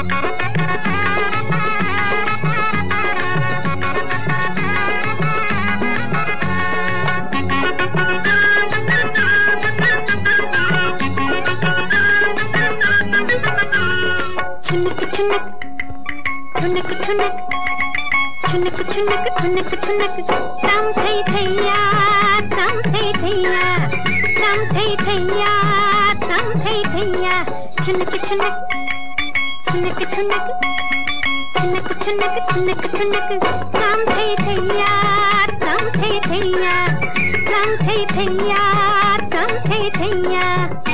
ठुनक ठुनक ठुनक ठुनक ठुनक ठुनक ताम थै थैया ताम थै थैया ताम थै थैया ताम थै थैया ठुनक ठुनक ठुनक ठुनक ठुनक ठुनक ठुनक ठुनक ताम थै थैया ताम थै थैया ताम थै थैया ताम थै थैया।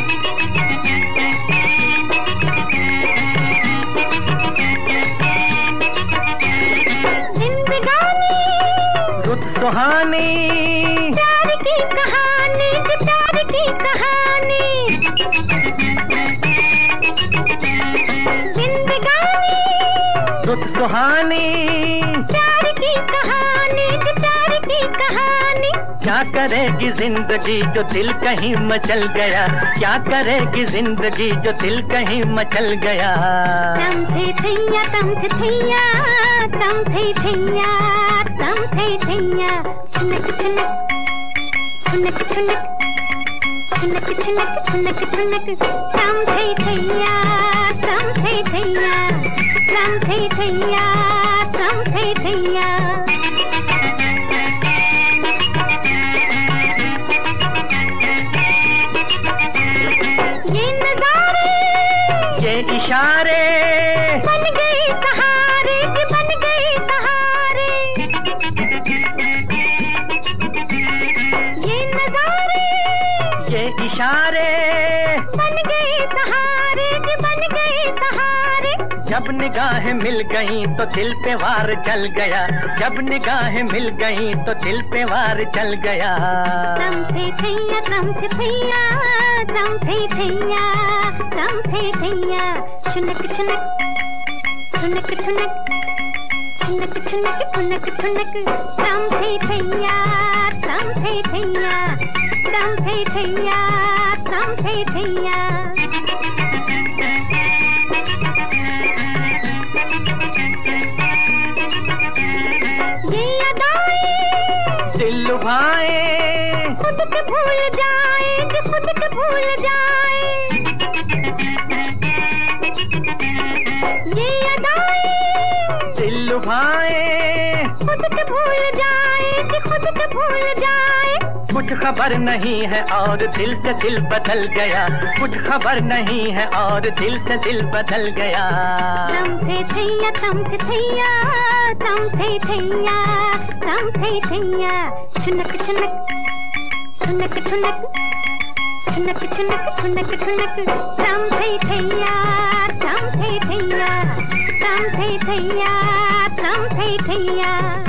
सुहानी प्यार की कहानी, प्यार की कहानी, जिंदगानी रुत सुहानी, प्यार की कहानी, प्यार की कहानी। क्या करेगी जिंदगी जो दिल कहीं मचल गया, क्या करेगी जिंदगी जो दिल कहीं मचल गया। तम थे थैया तम थे थैया तम थे थैया तम थे थैया ठुनक ठुनक ठुनक ठुनक ठुनक ठुनक ठुनक ठुनक तम थे थैया तम थे थैया तम थे थैया तम थे थैया। ये नजारे ये इशारे बन गए सहारे, बन गए सहारे। ये नजारे ये इशारे बन गए सहारे, बन गए सहारे। जब निगाहें मिल गईं तो दिल पे वार चल गया, जब निगाहें मिल गईं तो दिल पे वार चल गया। तम थे थैया तम थे थैया तम थे थैया तम थे थैया ठुनक ठुनक ठुनक ठुनक ठुनक ठुनक ठुनक ठुनक तम थे थैया तम थे थैया तम थे थैया तम थे थैया। ये अदाएं दिल लुभाए खुद के भूल जाए, जो खुद के भूल जाए। ये अदाएं दिल लुभाए खुद के भूल जाए, जो खुद के भूल जाए। कुछ खबर नहीं है और दिल से दिल बदल गया, कुछ खबर नहीं है और दिल से दिल बदल गया। तम थे थैया तम थे थैया तम थे थैया तम थे थैया ठुनक ठुनक ठुनक ठुनक ठुनक ठुनक ठुनक ठुनक तम थे थैया तम थे थैया तम थे थैया तम थे थैया।